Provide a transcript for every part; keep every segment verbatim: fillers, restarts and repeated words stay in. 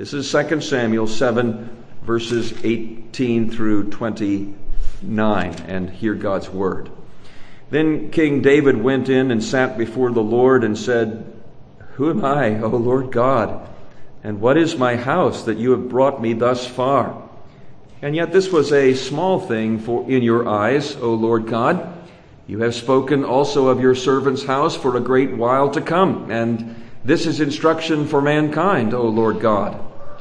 This is Second Samuel seven, verses eighteen through twenty-nine, and hear God's word. Then King David went in and sat before the Lord and said, "Who am I, O Lord God? And what is my house that you have brought me thus far? And yet this was a small thing for in your eyes, O Lord God. You have spoken also of your servant's house for a great while to come, and this is instruction for mankind, O Lord God.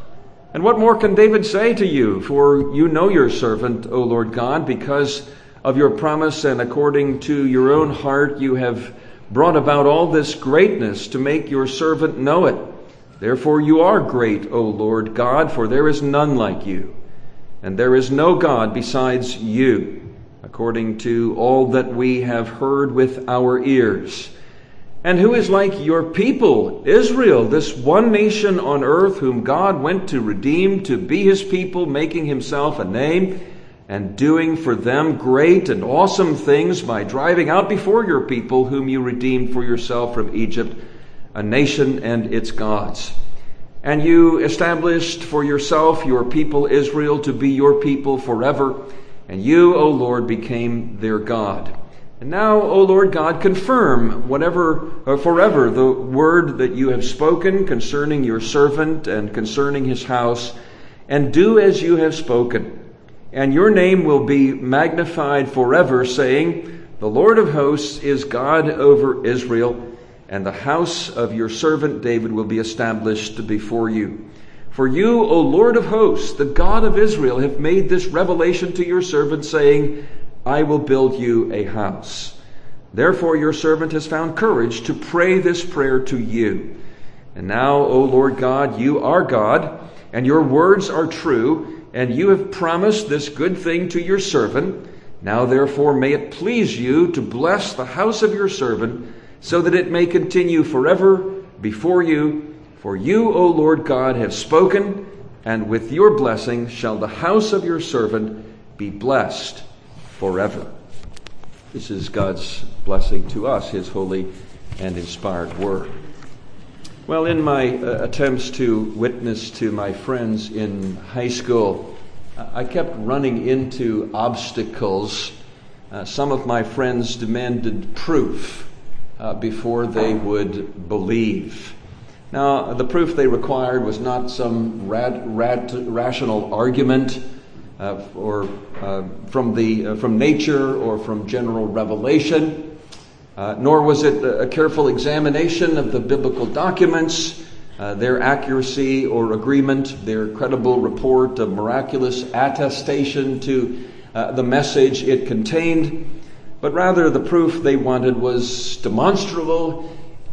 And what more can David say to you? For you know your servant, O Lord God, because of your promise and according to your own heart you have brought about all this greatness to make your servant know it. Therefore you are great, O Lord God, for there is none like you, and there is no God besides you, according to all that we have heard with our ears. And who is like your people, Israel, this one nation on earth whom God went to redeem, to be his people, making himself a name, and doing for them great and awesome things by driving out before your people, whom you redeemed for yourself from Egypt, a nation and its gods. And you established for yourself your people Israel to be your people forever, and you, O Lord, became their God. And now, O Lord God, confirm whatever or forever the word that you have spoken concerning your servant and concerning his house, and do as you have spoken. And your name will be magnified forever, saying, the Lord of hosts is God over Israel, and the house of your servant David will be established before you. For you, O Lord of hosts, the God of Israel, have made this revelation to your servant, saying, I will build you a house. Therefore your servant has found courage to pray this prayer to you. And now, O Lord God, you are God, and your words are true, and you have promised this good thing to your servant. Now therefore may it please you to bless the house of your servant, so that it may continue forever before you. For you, O Lord God, have spoken, and with your blessing shall the house of your servant be blessed forever. This is God's blessing to us, his holy and inspired word. Well, in my uh, attempts to witness to my friends in high school, I kept running into obstacles. Uh, some of my friends demanded proof uh, before they would believe. Now, the proof they required was not some rad, rad, rational argument Uh, or uh, from the uh, from nature or from general revelation, uh, nor was it a careful examination of the biblical documents, uh, their accuracy or agreement, their credible report of miraculous attestation to uh, the message it contained, but rather the proof they wanted was demonstrable,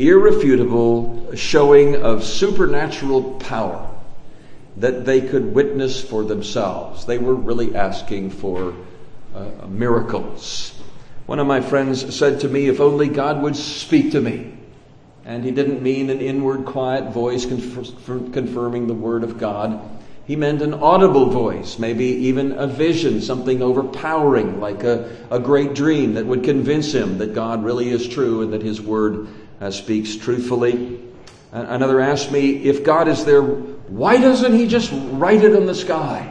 irrefutable showing of supernatural power that they could witness for themselves. They were really asking for uh, miracles. One of my friends said to me, if only God would speak to me. And he didn't mean an inward quiet voice conf- confirming the word of God. He meant an audible voice, maybe even a vision, something overpowering, like a, a great dream that would convince him that God really is true and that his word uh, speaks truthfully. Another asked me, if God is there, why doesn't he just write it in the sky?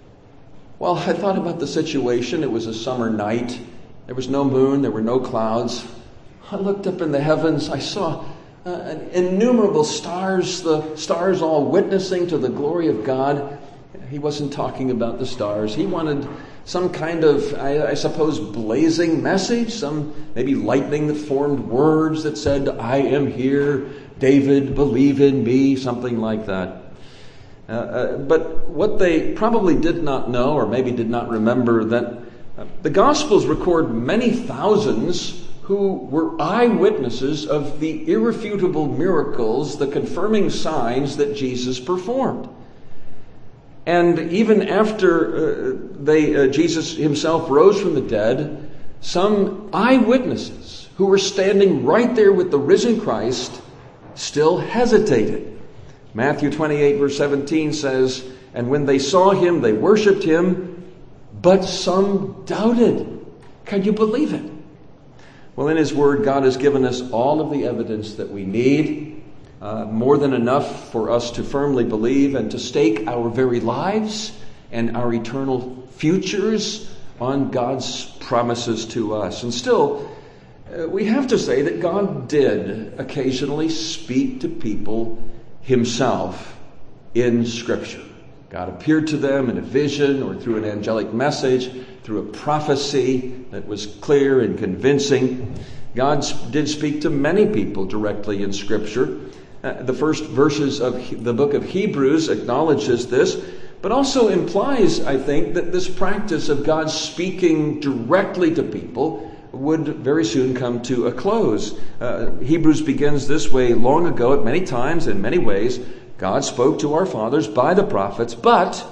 Well, I thought about the situation. It was a summer night. There was no moon. There were no clouds. I looked up in the heavens. I saw uh, innumerable stars, the stars all witnessing to the glory of God. He wasn't talking about the stars. He wanted some kind of, I, I suppose, blazing message, some maybe lightning that formed words that said, I am here, David, believe in me, something like that. Uh, uh, but what they probably did not know, or maybe did not remember, that uh, the Gospels record many thousands who were eyewitnesses of the irrefutable miracles, the confirming signs that Jesus performed. And even after uh, they, uh, Jesus himself rose from the dead, some eyewitnesses who were standing right there with the risen Christ still hesitated. Matthew twenty-eight verse seventeen says, and when they saw him, they worshipped him, but some doubted. Can you believe it? Well, in his word, God has given us all of the evidence that we need. uh, more than enough for us to firmly believe and to stake our very lives and our eternal futures on God's promises to us. And still, uh, we have to say that God did occasionally speak to people himself in Scripture. God appeared to them in a vision or through an angelic message, through a prophecy that was clear and convincing. God did speak to many people directly in Scripture. Uh, the first verses of the book of Hebrews acknowledges this, but also implies, I think, that this practice of God speaking directly to people would very soon come to a close. Uh, Hebrews begins this way: long ago, at many times, in many ways, God spoke to our fathers by the prophets, but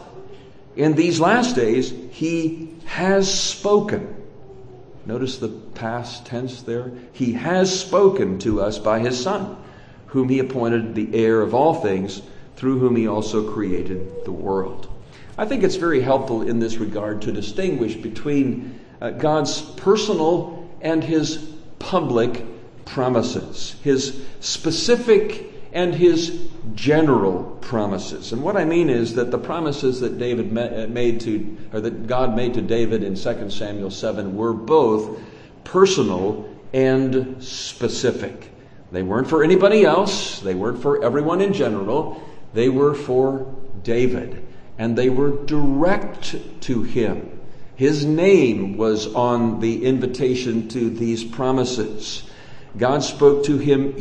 in these last days, he has spoken. Notice the past tense there. He has spoken to us by his Son, whom he appointed the heir of all things, through whom he also created the world. I think it's very helpful in this regard to distinguish between uh, God's personal and his public promises, his specific and his general promises. And what I mean is that the promises that David made to, or that God made to David in Second Samuel seven were both personal and specific. They weren't for anybody else. They weren't for everyone in general. They were for David, and they were direct to him. His name was on the invitation to these promises. God spoke to him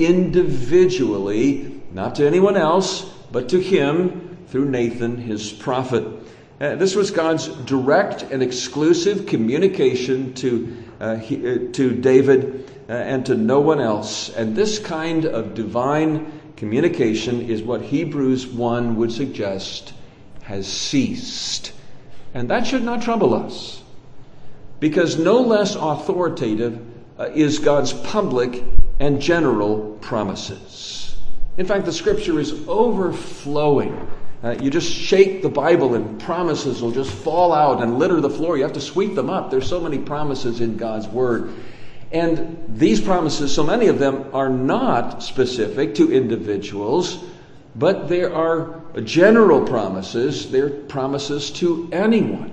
individually, not to anyone else, but to him through Nathan, his prophet. Uh, this was God's direct and exclusive communication to uh, he, uh, to David uh, and to no one else. And this kind of divine communication is what Hebrews one would suggest has ceased. And that should not trouble us, because no less authoritative uh, is God's public and general promises. In fact, the Scripture is overflowing. Uh, you just shake the Bible and promises will just fall out and litter the floor. You have to sweep them up. There's so many promises in God's Word. And these promises, so many of them, are not specific to individuals, but there are general promises. They're promises to anyone.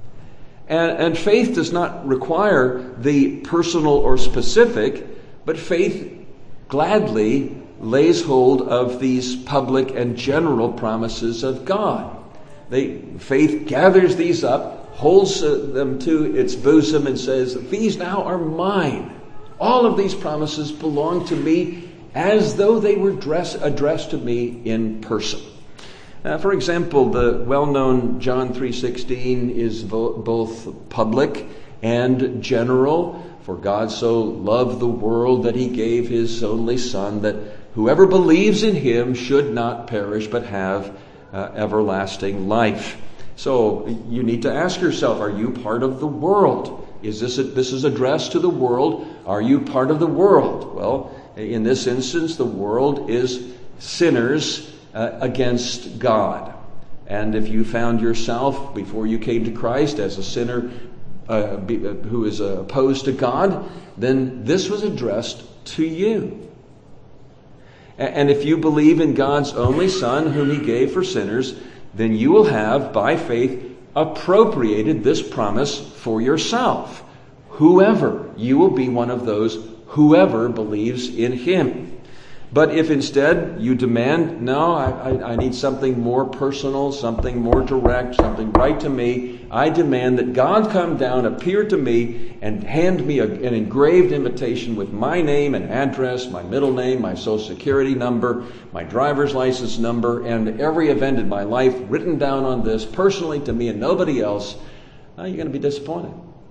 And, and faith does not require the personal or specific, but faith gladly lays hold of these public and general promises of God. They, faith gathers these up, holds uh, them to its bosom, and says, these now are mine. All of these promises belong to me, as though they were dress, addressed to me in person. Uh, for example, the well-known John three sixteen is vo- both public and general. For God so loved the world that he gave his only Son, that whoever believes in him should not perish but have uh, everlasting life. So you need to ask yourself, are you part of the world? Is this a, this is addressed to the world? Are you part of the world? Well, in this instance, the world is sinners uh, against God. And if you found yourself before you came to Christ as a sinner uh, be, uh, who is uh, opposed to God, then this was addressed to you. And if you believe in God's only Son, whom he gave for sinners, then you will have, by faith, appropriated this promise for yourself. Whoever, you will be one of those whoever believes in him. But if instead you demand, no, I, I, I need something more personal, something more direct, something right to me, I demand that God come down, appear to me, and hand me a, an engraved invitation with my name and address, my middle name, my social security number, my driver's license number, and every event in my life written down on this personally to me and nobody else, uh, you're going to be disappointed.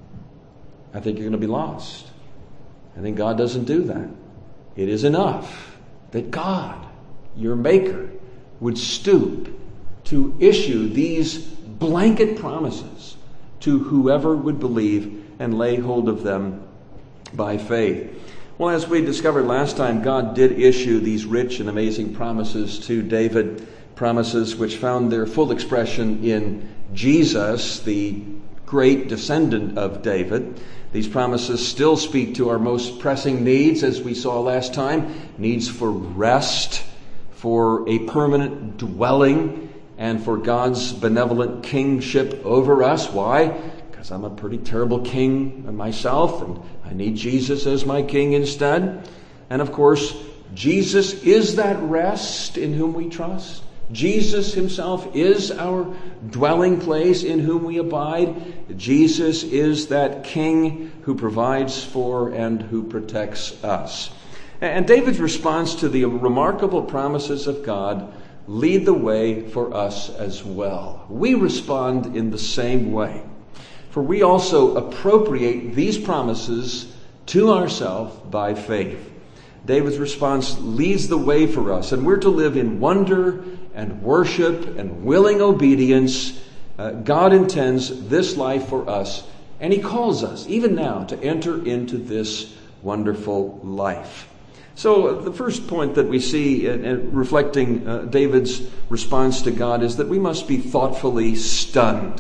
I think you're going to be lost. I think God doesn't do that. It is enough that God, your Maker, would stoop to issue these blanket promises to whoever would believe and lay hold of them by faith. Well, as we discovered last time, God did issue these rich and amazing promises to David, promises which found their full expression in Jesus, the great descendant of David. These promises still speak to our most pressing needs, as we saw last time, needs for rest, for a permanent dwelling and for God's benevolent kingship over us. Why? Because I'm a pretty terrible king myself, and I need Jesus as my king instead. And of course, Jesus is that rest in whom we trust. Jesus himself is our dwelling place in whom we abide. Jesus is that king who provides for and who protects us. And David's response to the remarkable promises of God lead the way for us as well. We respond in the same way. For we also appropriate these promises to ourselves by faith. David's response leads the way for us, and we're to live in wonder and worship and willing obedience. Uh, God intends this life for us, and he calls us, even now, to enter into this wonderful life. So uh, the first point that we see in, in reflecting uh, David's response to God is that we must be thoughtfully stunned.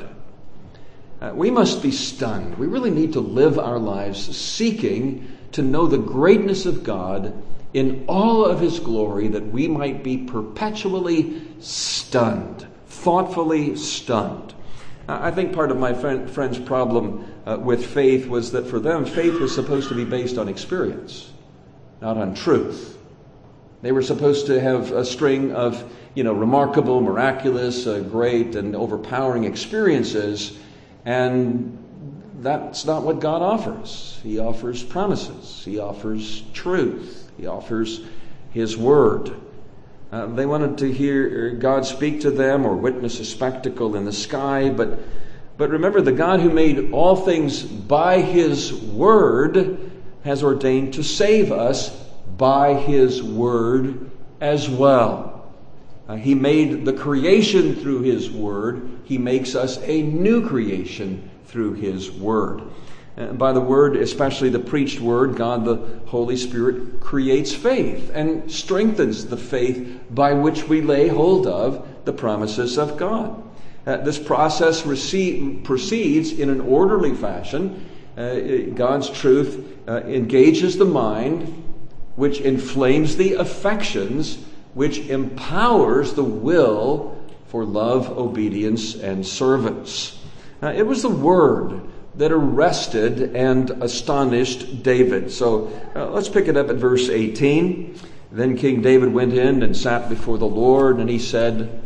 Uh, we must be stunned. We really need to live our lives seeking to know the greatness of God in all of his glory, that we might be perpetually stunned, thoughtfully stunned. I think part of my friend, friend's problem uh, with faith was that for them, faith was supposed to be based on experience, not on truth. They were supposed to have a string of, you know, remarkable, miraculous, uh, great, and overpowering experiences, and that's not what God offers. He offers promises. He offers truth. He offers his word. Uh, they wanted to hear God speak to them or witness a spectacle in the sky, but but remember, the God who made all things by his word has ordained to save us by his word as well. Uh, he made the creation through his word. He makes us a new creation through his word. And by the word, especially the preached word, God the Holy Spirit creates faith and strengthens the faith by which we lay hold of the promises of God. Uh, this process receive, proceeds in an orderly fashion. Uh, God's truth uh, engages the mind, which inflames the affections, which empowers the will for love, obedience, and service. Uh, it was the word that arrested and astonished David. So uh, let's pick it up at verse eighteen. Then King David went in and sat before the Lord, and he said,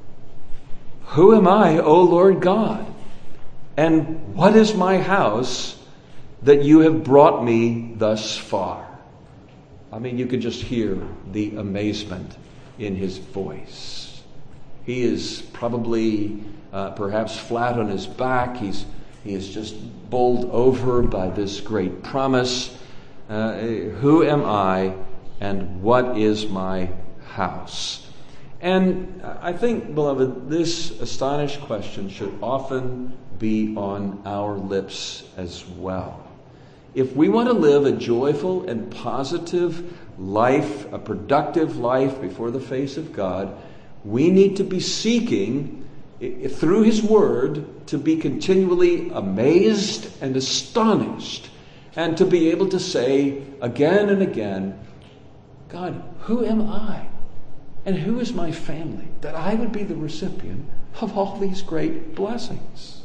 "Who am I, O Lord God? And what is my house that you have brought me thus far?" I mean, you could just hear the amazement in his voice. He is probably uh, perhaps flat on his back. He's He is just bowled over by this great promise. Uh, who am I, and what is my house? And I think, beloved, this astonished question should often be on our lips as well. If we want to live a joyful and positive life, a productive life before the face of God, we need to be seeking through his word to be continually amazed and astonished, and to be able to say again and again, God, who am I? And who is my family that I would be the recipient of all these great blessings?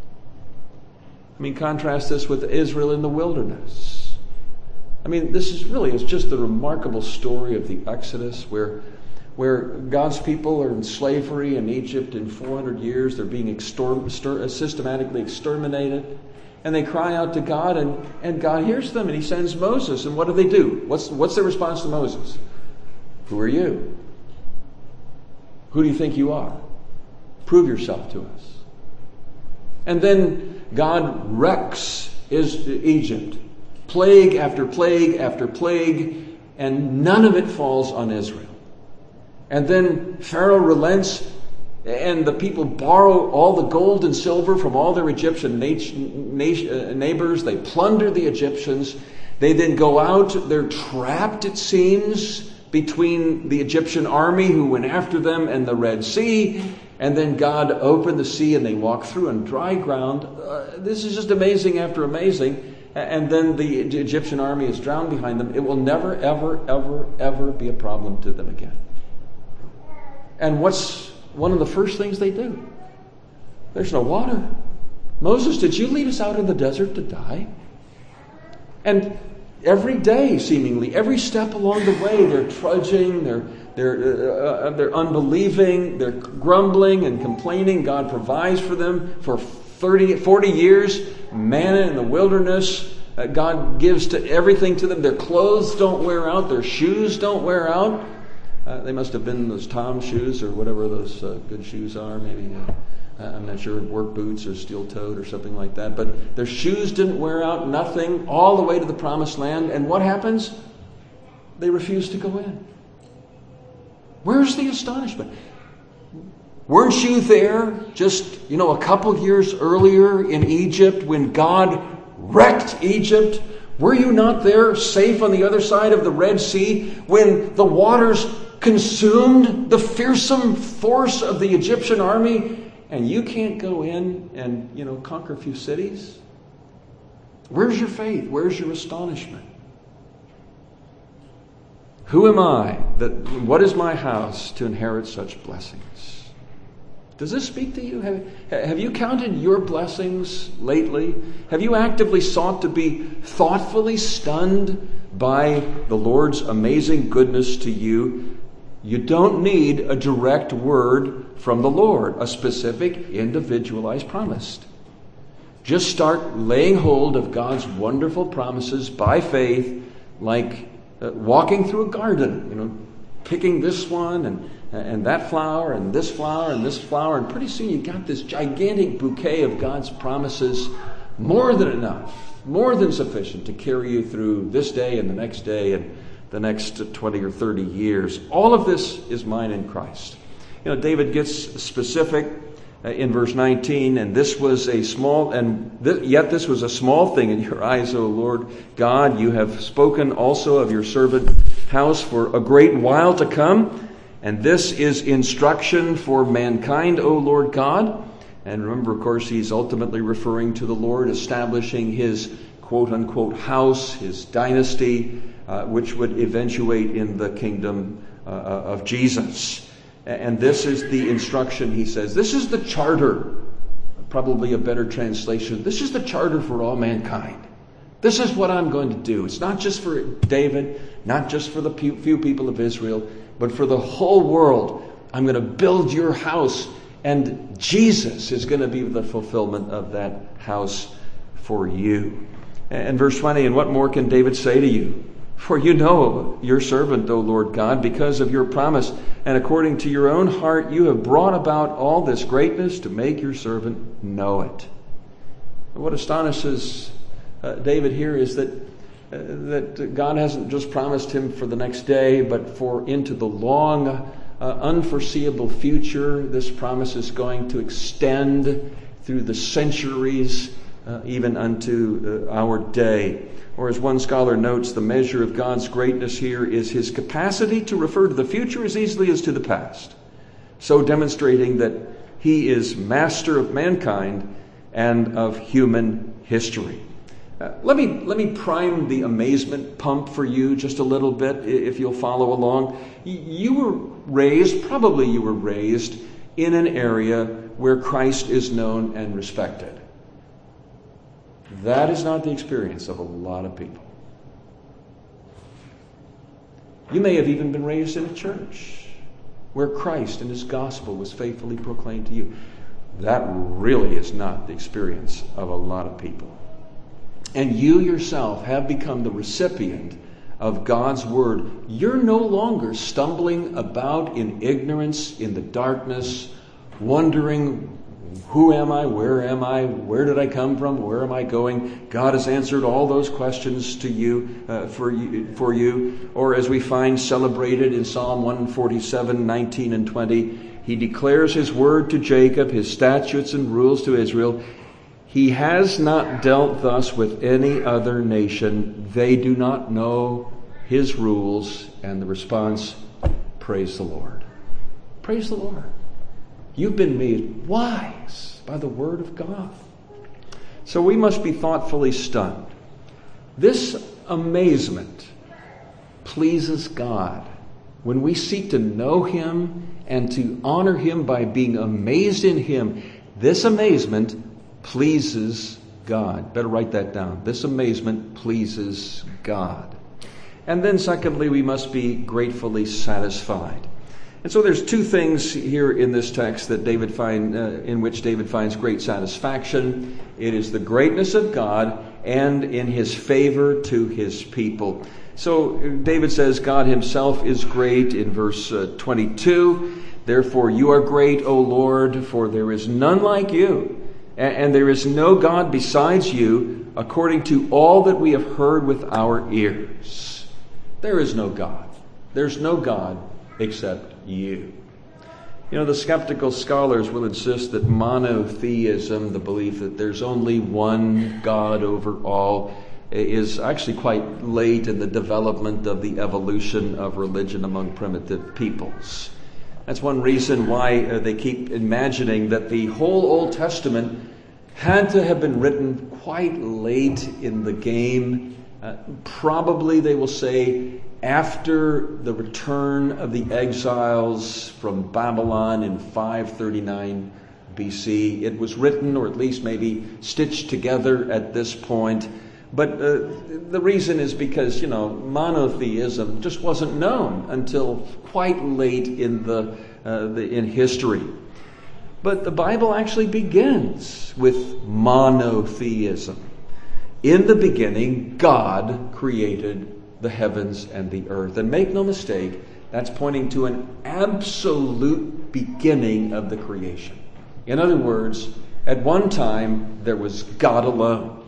I mean, contrast this with Israel in the wilderness. I mean, this is really, it's just the remarkable story of the Exodus, where where God's people are in slavery in Egypt in four hundred years. They're being extor- stir- systematically exterminated. And they cry out to God, and, and God hears them, and he sends Moses. And what do they do? What's, what's their response to Moses? Who are you? Who do you think you are? Prove yourself to us. And then God wrecks Egypt. Plague after plague after plague, and none of it falls on Israel. And then Pharaoh relents, and the people borrow all the gold and silver from all their Egyptian neighbors. They plunder the Egyptians. They then go out. They're trapped, it seems, between the Egyptian army who went after them and the Red Sea. And then God opened the sea, and they walk through on dry ground. Uh, this is just amazing after amazing. And then the Egyptian army is drowned behind them. It will never, ever, ever, ever be a problem to them again. And what's one of the first things they do? There's no water. Moses, did you lead us out in the desert to die? And every day, seemingly, every step along the way, they're trudging, they're they're uh, they're unbelieving, they're grumbling and complaining. God provides for them for thirty, forty years, manna in the wilderness. Uh, God gives to everything to them. Their clothes don't wear out, their shoes don't wear out. Uh, they must have been those Tom shoes or whatever those uh, good shoes are, maybe. Uh, I'm not sure, work boots or steel-toed or something like that. But their shoes didn't wear out, nothing, all the way to the promised land. And what happens? They refuse to go in. Where's the astonishment? Weren't you there just, you know, a couple years earlier in Egypt when God wrecked Egypt? Were you not there safe on the other side of the Red Sea when the waters consumed the fearsome force of the Egyptian army? And you can't go in and, you know, conquer a few cities? Where's your faith? Where's your astonishment? Who am I? That what is my house to inherit such blessings? Does this speak to you? Have, have you counted your blessings lately? Have you actively sought to be thoughtfully stunned by the Lord's amazing goodness to you? You don't need a direct word from the Lord, a specific, individualized promise. Just start laying hold of God's wonderful promises by faith, like uh, walking through a garden, you know, picking this one and, and that flower and this flower and this flower, and pretty soon you got this gigantic bouquet of God's promises, more than enough, more than sufficient to carry you through this day and the next day and the next twenty or thirty years. All of this is mine in Christ. You know, David gets specific uh, in verse nineteen, and this was a small, and th- yet this was a small thing in your eyes, O Lord God. You have spoken also of your servant house for a great while to come, and this is instruction for mankind, O Lord God. And remember, of course, he's ultimately referring to the Lord establishing his quote-unquote house, his dynasty, Uh, which would eventuate in the kingdom uh, of Jesus. And this is the instruction, he says. This is the charter, probably a better translation. This is the charter for all mankind. This is what I'm going to do. It's not just for David, not just for the few people of Israel, but for the whole world. I'm going to build your house, and Jesus is going to be the fulfillment of that house for you. And verse twenty, and what more can David say to you? For you know your servant, O Lord God, because of your promise, and according to your own heart, you have brought about all this greatness to make your servant know it. What astonishes uh, David here is that uh, that God hasn't just promised him for the next day, but for into the long, uh, unforeseeable future. This promise is going to extend through the centuries, uh, even unto uh, our day. Or as one scholar notes, the measure of God's greatness here is his capacity to refer to the future as easily as to the past, so demonstrating that he is master of mankind and of human history. Uh, let me let me prime the amazement pump for you just a little bit, if you'll follow along. You were raised, probably you were raised, in an area where Christ is known and respected. That is not the experience of a lot of people. You may have even been raised in a church where Christ and his gospel was faithfully proclaimed to you. That really is not the experience of a lot of people. And you yourself have become the recipient of God's word. You're no longer stumbling about in ignorance, in the darkness, wondering, who am I? Where am I? Where did I come from? Where am I going? God has answered all those questions to you, uh, for you, for you. Or as we find celebrated in Psalm one forty-seven, nineteen and twenty, he declares his word to Jacob, his statutes and rules to Israel. He has not dealt thus with any other nation. They do not know his rules. And the response, praise the Lord. Praise the Lord. You've been made wise by the word of God. So we must be thoughtfully stunned. This amazement pleases God. when we seek to know Him and to honor Him by being amazed in Him, this amazement pleases God. Better write that down. This amazement pleases God. And then secondly, we must be gratefully satisfied. And so there's two things here in this text that David find, uh, in which David finds great satisfaction. It is the greatness of God and in His favor to His people. So David says God Himself is great in verse uh, twenty-two. Therefore you are great, O Lord, for there is none like you, and, and there is no God besides you, according to all that we have heard with our ears. There is no God. There's no God except you. You know, the skeptical scholars will insist that monotheism, the belief that there's only one God over all, is actually quite late in the development of the evolution of religion among primitive peoples. That's one reason why uh, they keep imagining that the whole Old Testament had to have been written quite late in the game. Uh, probably, they will say, after the return of the exiles from Babylon in five thirty-nine B C. It was written, or at least maybe stitched together at this point. But uh, the reason is because, you know, monotheism just wasn't known until quite late in the, uh, the in history. But the Bible actually begins with monotheism. In the beginning, God created the heavens and the earth. And make no mistake, that's pointing to an absolute beginning of the creation. In other words, at one time, there was God alone.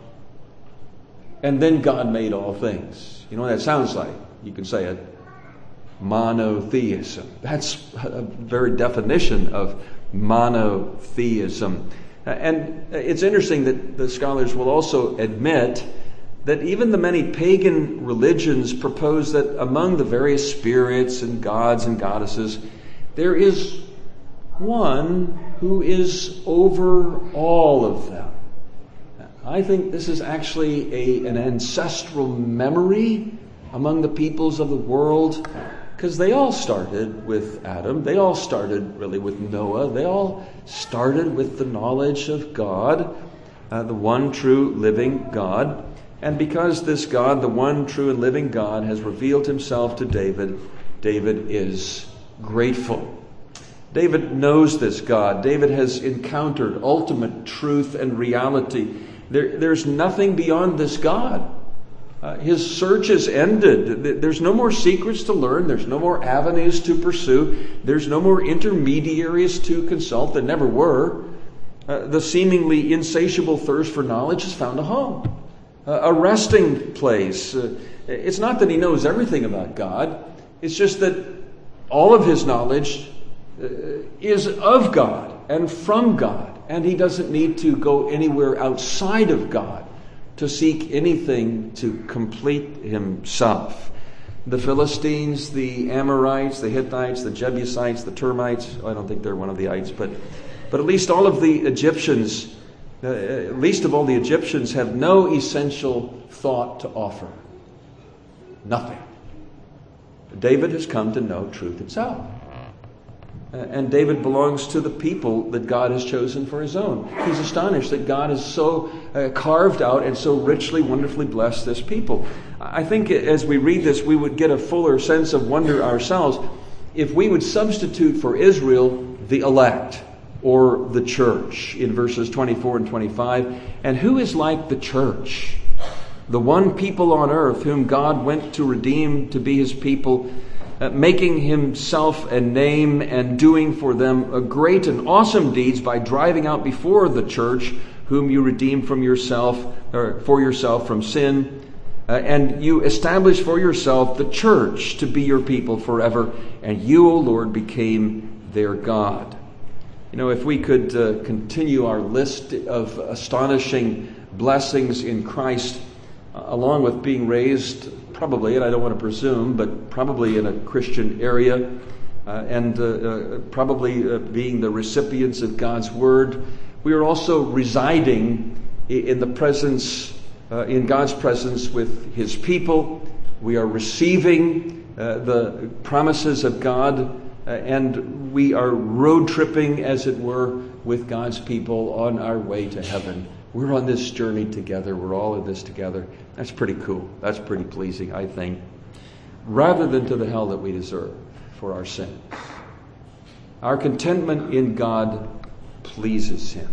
And then God made all things. You know what that sounds like? You can say it. Monotheism. That's a very definition of monotheism. And it's interesting that the scholars will also admit that even the many pagan religions propose that among the various spirits and gods and goddesses, there is one who is over all of them. I think this is actually a, an ancestral memory among the peoples of the world, because they all started with Adam. They all started really with Noah. They all started with the knowledge of God, uh, the one true living God. And because this God, the one true and living God, has revealed Himself to David, David is grateful. David knows this God. David has encountered ultimate truth and reality. There, there's nothing beyond this God. Uh, his search is ended. There's no more secrets to learn. There's no more avenues to pursue. There's no more intermediaries to consult. There never were. Uh, the seemingly insatiable thirst for knowledge has found a home. A resting place. Uh, it's not that he knows everything about God. It's just that all of his knowledge uh, is of God and from God. And he doesn't need to go anywhere outside of God to seek anything to complete himself. The Philistines, the Amorites, the Hittites, the Jebusites, the termites, I don't think they're one of the ites, but, but at least all of the Egyptians, Uh, least of all the Egyptians, have no essential thought to offer. Nothing. David has come to know truth itself. Uh, and David belongs to the people that God has chosen for His own. He's astonished that God has so uh, carved out and so richly, wonderfully blessed this people. I think as we read this, we would get a fuller sense of wonder ourselves if we would substitute for Israel the elect, or the church, in verses twenty-four and twenty-five. And who is like the church? The one people on earth whom God went to redeem to be His people, uh, making Himself a name and doing for them a great and awesome deeds by driving out before the church, whom you redeemed from yourself, or for yourself from sin. Uh, and you established for yourself the church to be your people forever. And you, O Lord, became their God. You know, if we could uh, continue our list of astonishing blessings in Christ, uh, along with being raised, probably, and I don't want to presume, but probably in a Christian area, uh, and uh, uh, probably uh, being the recipients of God's Word, we are also residing in the presence, uh, in God's presence with His people. We are receiving uh, the promises of God, uh, and we are road tripping, as it were, with God's people on our way to heaven. We're on this journey together. We're all in this together. That's pretty cool. That's pretty pleasing, I think. Rather than to the hell that we deserve for our sins. Our contentment in God pleases Him.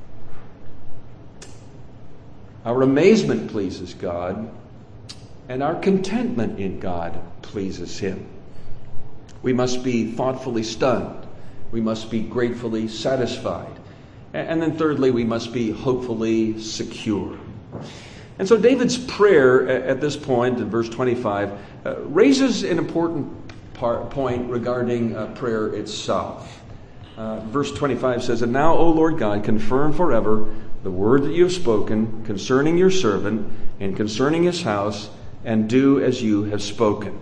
Our amazement pleases God, and our contentment in God pleases Him. We must be thoughtfully stunned. We must be gratefully satisfied. And then thirdly, we must be hopefully secure. And so David's prayer at this point in verse twenty-five uh, raises an important part, point regarding uh, prayer itself. Uh, verse twenty-five says, "And now, O Lord God, confirm forever the word that you have spoken concerning your servant and concerning his house, and do as you have spoken."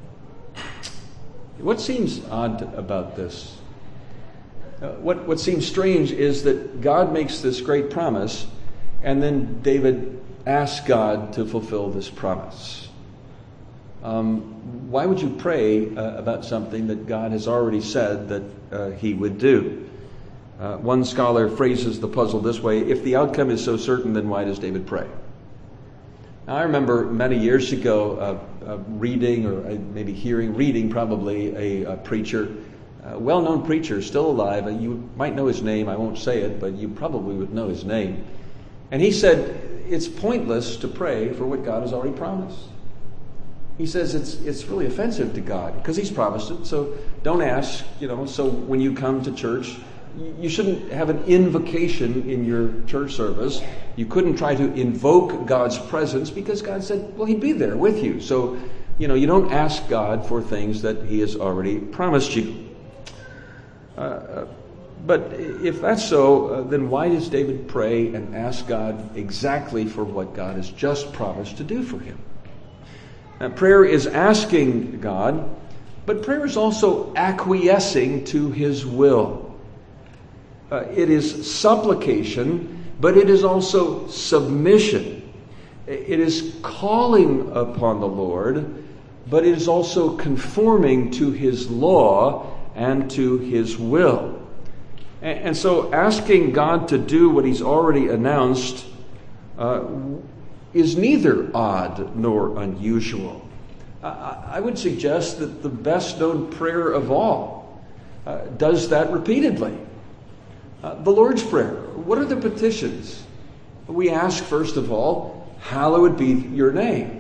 What seems odd about this? Uh, what, what seems strange is that God makes this great promise, and then David asks God to fulfill this promise. Um, why would you pray uh, about something that God has already said that uh, He would do? Uh, one scholar phrases the puzzle this way: if the outcome is so certain, then why does David pray? Now, I remember many years ago uh, uh, reading, or uh, maybe hearing, reading probably, a, a preacher, a well-known preacher, still alive. Uh, you might know his name. I won't say it, but you probably would know his name. And he said, it's pointless to pray for what God has already promised. He says it's it's really offensive to God because He's promised it. So don't ask, you know, so when you come to church, you shouldn't have an invocation in your church service. You couldn't try to invoke God's presence because God said, well, He'd be there with you. So, you know, you don't ask God for things that He has already promised you. Uh, but if that's so, uh, then why does David pray and ask God exactly for what God has just promised to do for him? Now, prayer is asking God, but prayer is also acquiescing to His will. Uh, it is supplication, but it is also submission. It is calling upon the Lord, but it is also conforming to His law and to His will. And, and so asking God to do what He's already announced uh, is neither odd nor unusual. I, I would suggest that the best known prayer of all uh, does that repeatedly. Uh, the Lord's Prayer. What are the petitions? We ask, first of all, hallowed be your name.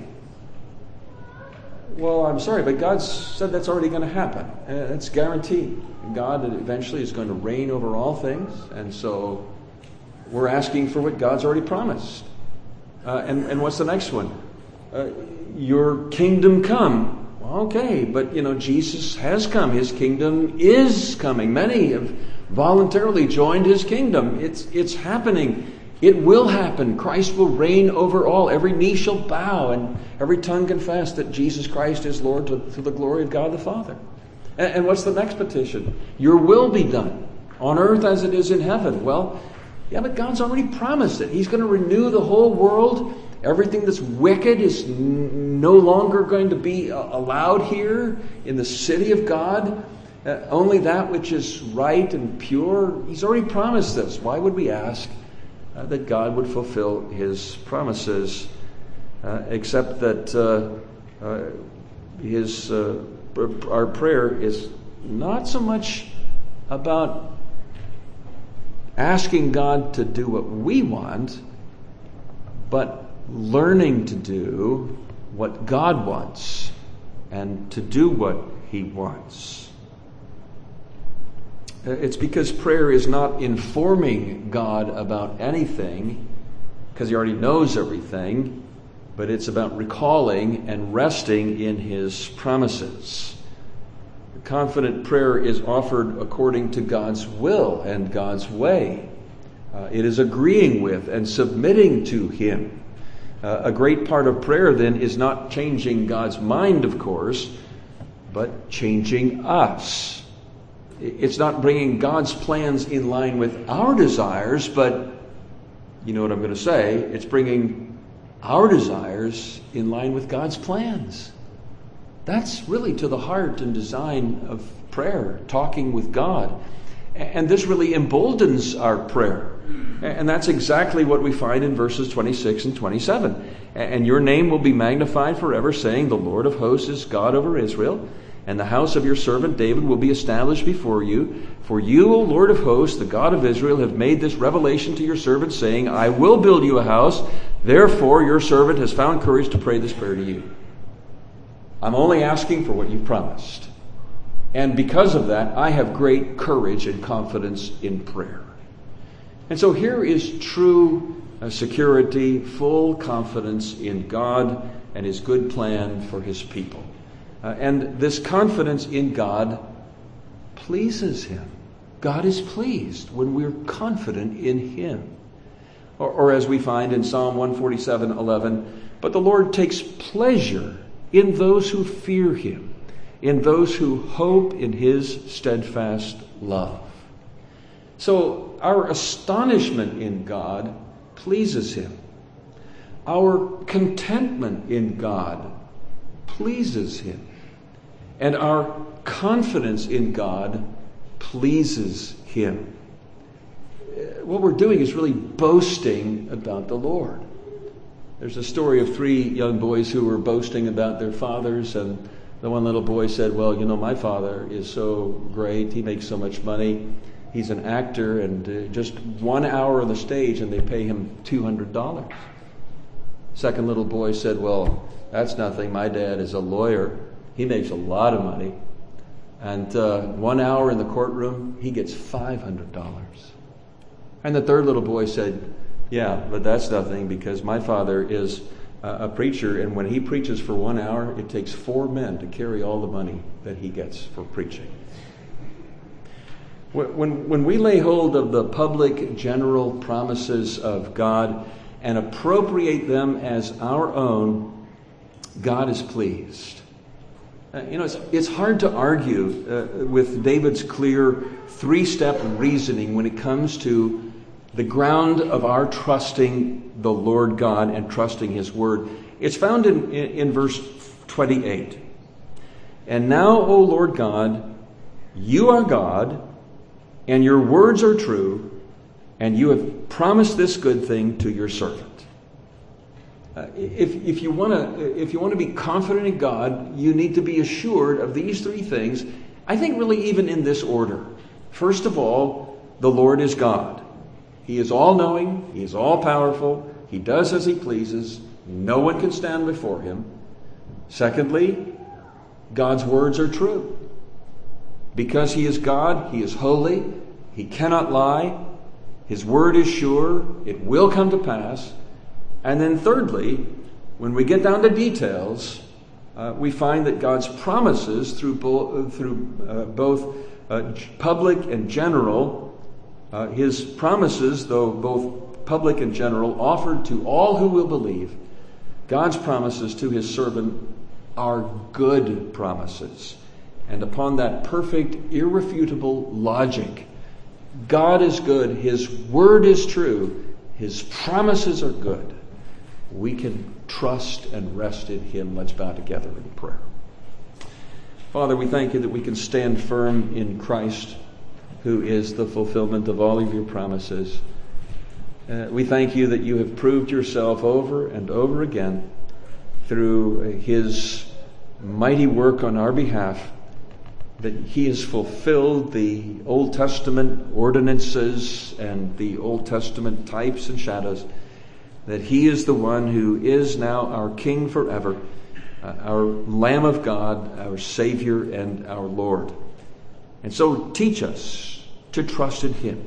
Well, I'm sorry, but God said that's already going to happen. Uh, it's guaranteed. God eventually is going to reign over all things, and so we're asking for what God's already promised. Uh, and, and what's the next one? Uh, your kingdom come. Okay, but you know, Jesus has come. His kingdom is coming. Many have voluntarily joined His kingdom. It's it's happening. It will happen. Christ will reign over all. Every knee shall bow and every tongue confess that Jesus Christ is Lord to, to the glory of God the Father. And, and what's the next petition? Your will be done on earth as it is in heaven. Well, yeah, but God's already promised it. He's going to renew the whole world. Everything that's wicked is n- no longer going to be uh, allowed here in the city of God. Uh, only that which is right and pure. He's already promised this. Why would we ask uh, that God would fulfill His promises, uh, except that uh, uh, His uh, our prayer is not so much about asking God to do what we want, but learning to do what God wants and to do what He wants. It's because prayer is not informing God about anything, because He already knows everything, but it's about recalling and resting in His promises. Confident prayer is offered according to God's will and God's way. Uh, it is agreeing with and submitting to Him. Uh, a great part of prayer, then, is not changing God's mind, of course, but changing us. It's not bringing God's plans in line with our desires, but you know what I'm going to say, it's bringing our desires in line with God's plans. That's really to the heart and design of prayer, talking with God. And this really emboldens our prayer. And that's exactly what we find in verses twenty-six and twenty-seven. And your name will be magnified forever, saying, the Lord of hosts is God over Israel, and the house of your servant David will be established before you. For you, O Lord of hosts, the God of Israel, have made this revelation to your servant, saying, I will build you a house. Therefore, your servant has found courage to pray this prayer to you. I'm only asking for what you promised. And because of that, I have great courage and confidence in prayer. And so here is true uh, security, full confidence in God and His good plan for His people. Uh, and this confidence in God pleases Him. God is pleased when we're confident in Him. Or, or as we find in Psalm one forty-seven eleven, but the Lord takes pleasure in those who fear Him, in those who hope in His steadfast love. So our astonishment in God pleases Him. Our contentment in God pleases Him. And our confidence in God pleases Him. What we're doing is really boasting about the Lord. There's a story of three young boys who were boasting about their fathers, and the one little boy said, well, you know, my father is so great. He makes so much money. He's an actor, and uh, just one hour on the stage, and they pay him two hundred dollars. Second little boy said, well, that's nothing. My dad is a lawyer. He makes a lot of money. And uh, one hour in the courtroom, he gets five hundred dollars. And the third little boy said, yeah, but that's nothing, because my father is a preacher, and when he preaches for one hour, it takes four men to carry all the money that he gets for preaching. When, when we lay hold of the public general promises of God and appropriate them as our own, God is pleased. Uh, you know, it's, it's hard to argue uh, with David's clear three-step reasoning when it comes to the ground of our trusting the Lord God and trusting His Word. It's found in, in, in verse twenty-eight. And now, O Lord God, you are God, and your words are true, and you have promised this good thing to your servant. Uh, if, if you want to, if you want to be confident in God, you need to be assured of these three things. I think really even in this order. First of all, the Lord is God. He is all-knowing. He is all-powerful. He does as He pleases. No one can stand before Him. Secondly, God's words are true. Because He is God, He is holy. He cannot lie. His word is sure. It will come to pass. And then thirdly, when we get down to details, uh, we find that God's promises through, bo- through uh, both uh, public and general, Uh, His promises, though both public and general, offered to all who will believe, God's promises to His servant are good promises. And upon that perfect, irrefutable logic, God is good, His word is true, His promises are good. We can trust and rest in Him. Let's bow together in prayer. Father, we thank You that we can stand firm in Christ, who is the fulfillment of all of Your promises. Uh, we thank You that You have proved Yourself over and over again through His mighty work on our behalf, that He has fulfilled the Old Testament ordinances and the Old Testament types and shadows, that He is the one who is now our King forever, uh, our Lamb of God, our Savior and our Lord. And so teach us to trust in Him.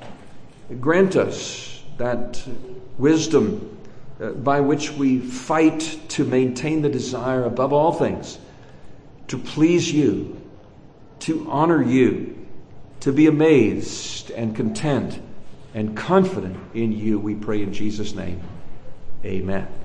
Grant us that wisdom uh, by which we fight to maintain the desire above all things to please You, to honor You, to be amazed and content and confident in You. We pray in Jesus' name. Amen.